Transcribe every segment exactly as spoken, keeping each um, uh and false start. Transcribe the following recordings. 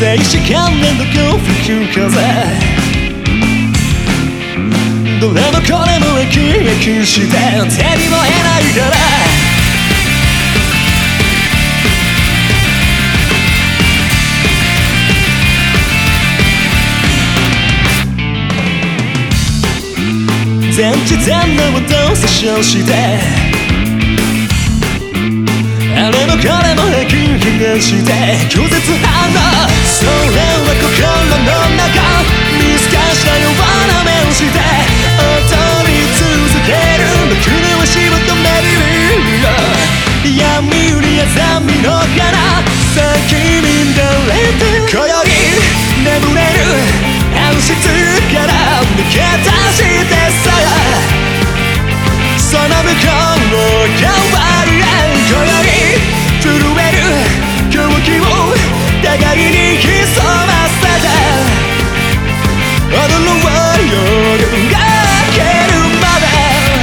静止観念の強風風どれもこれも駅駅して手にも得ないから全知全能をどうせ称してあれもこれも平均比して拒絶反応それは心の中見透かしたような目をして踊り続ける僕には仕事める闇売りやざみの花先に誰て今宵眠れる暗室から抜け出してさその向こうを変わる今宵震える狂気を互いに潜ませて踊ろう夜が明けるまで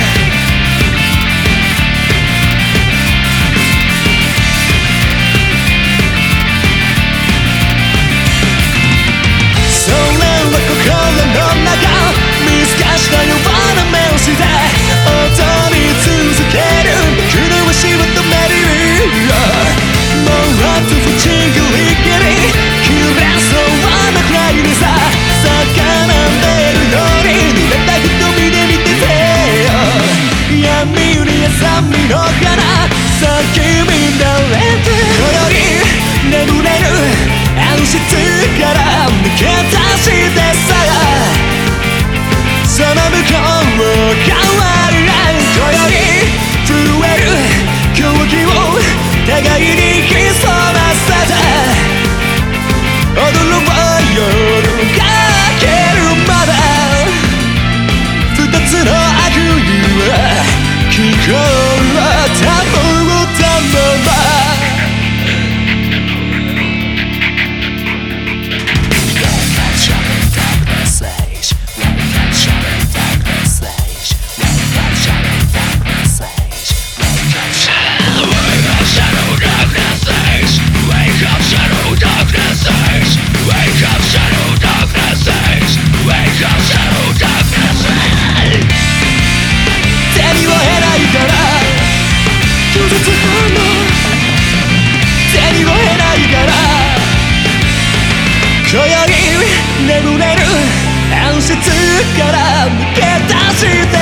それは心の中見透かしたような目をして踊り続ける僕の足を止めるもうあとふちぐり切り切れそうなくらいにさ魚でるように濡れた瞳で見てて闇売りやさみの花先に慣れて今宵眠れる暗室から抜け出してさその向こうを変わる今宵震える狂気を互いに潜ませて踊ろう夜が明けるまで二つの悪意は聞こえたもったまま今宵眠れる暗室から抜け出して